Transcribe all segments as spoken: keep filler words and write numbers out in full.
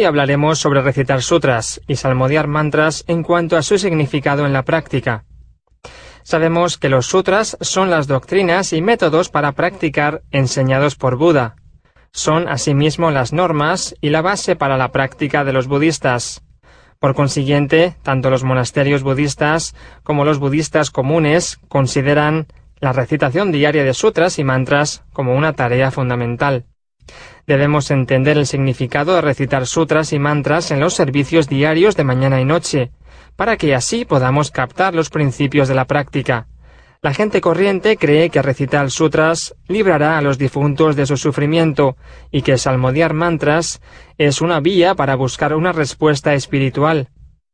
hablaremos sobre recitar sutras y salmodiar mantras en cuanto a su significado en la práctica. Sabemos que los sutras son las doctrinas y métodos para practicar enseñados por Buda. Son asimismo las normas y la base para la práctica de los budistas. Por consiguiente, tanto los monasterios budistas como los budistas comunes consideran la recitación diaria de sutras y mantras como una tarea fundamental. Debemos entender el significado de recitar sutras y mantras en los servicios diarios de mañana y noche, para que así podamos captar los principios de la práctica. La gente corriente cree que recitar sutras librará a los difuntos de su sufrimiento y que salmodiar mantras es una vía para buscar una respuesta espiritual.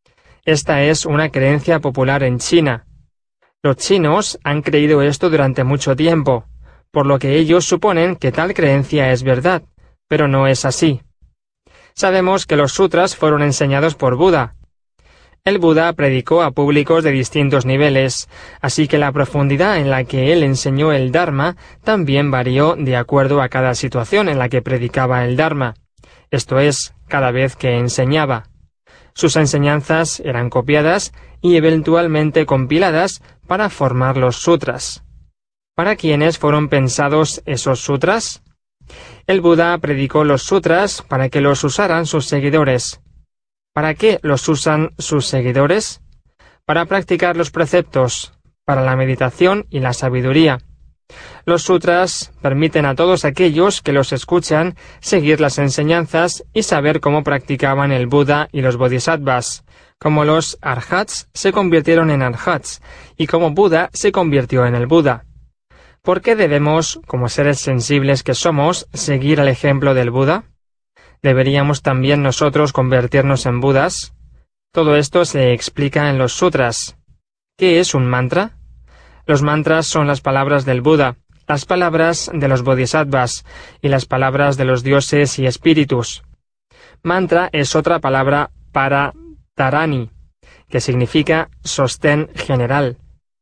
Esta es una creencia popular en China. Los chinos han creído esto durante mucho tiempo, por lo que ellos suponen que tal creencia es verdad, pero no es así. Sabemos que los sutras fueron enseñados por Buda. El Buda predicó a públicos de distintos niveles, así que la profundidad en la que él enseñó el Dharma también varió de acuerdo a cada situación en la que predicaba el Dharma, esto es, cada vez que enseñaba. Sus enseñanzas eran copiadas y eventualmente compiladas para formar los sutras. ¿Para quiénes fueron pensados esos sutras? El Buda predicó los sutras para que los usaran sus seguidores. ¿Para qué los usan sus seguidores? Para practicar los preceptos, para la meditación y la sabiduría. Los sutras permiten a todos aquellos que los escuchan seguir las enseñanzas y saber cómo practicaban el Buda y los bodhisattvas, cómo los arhats se convirtieron en arhats y cómo Buda se convirtió en el Buda. ¿Por qué debemos, como seres sensibles que somos, seguir el ejemplo del Buda? ¿Deberíamos también nosotros convertirnos en Budas? Todo esto se explica en los sutras. ¿Qué es un mantra? Los mantras son las palabras del Buda, las palabras de los bodhisattvas y las palabras de los dioses y espíritus. Mantra es otra palabra para dharani, que significa sostén general,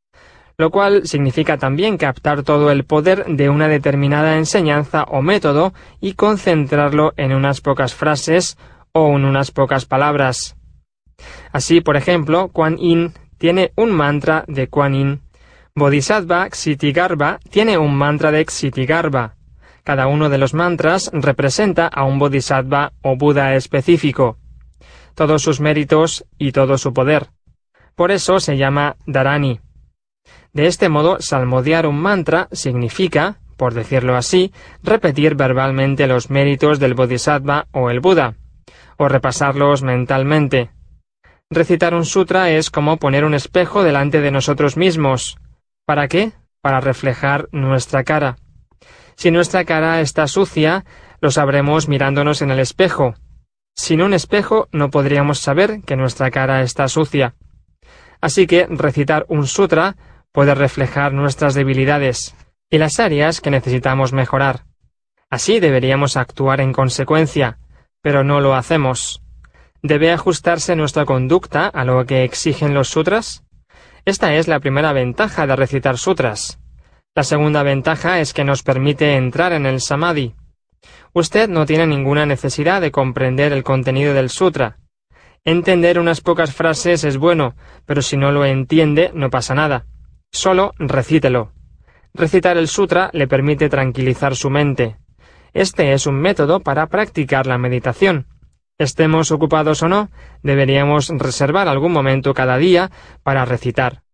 lo cual significa también captar todo el poder de una determinada enseñanza o método y concentrarlo en unas pocas frases o en unas pocas palabras. Así, por ejemplo, Kuan Yin tiene un mantra de Kuan Yin. Bodhisattva Ksitigarbha tiene un mantra de Ksitigarbha. Cada uno de los mantras representa a un bodhisattva o Buda específico, todos sus méritos y todo su poder. Por eso se llama dharani. De este modo, salmodiar un mantra significa, por decirlo así, repetir verbalmente los méritos del bodhisattva o el Buda, o repasarlos mentalmente. Recitar un sutra es como poner un espejo delante de nosotros mismos. ¿Para qué? Para reflejar nuestra cara. Si nuestra cara está sucia, lo sabremos mirándonos en el espejo. Sin un espejo no podríamos saber que nuestra cara está sucia. Así que recitar un sutra puede reflejar nuestras debilidades y las áreas que necesitamos mejorar. Así deberíamos actuar en consecuencia, pero no lo hacemos. ¿Debe ajustarse nuestra conducta a lo que exigen los sutras? Esta es la primera ventaja de recitar sutras. La segunda ventaja es que nos permite entrar en el samadhi. Usted no tiene ninguna necesidad de comprender el contenido del sutra. Entender unas pocas frases es bueno, pero si no lo entiende no pasa nada. Solo recítelo. Recitar el sutra le permite tranquilizar su mente. Este es un método para practicar la meditación. Estemos ocupados o no, deberíamos reservar algún momento cada día para recitar.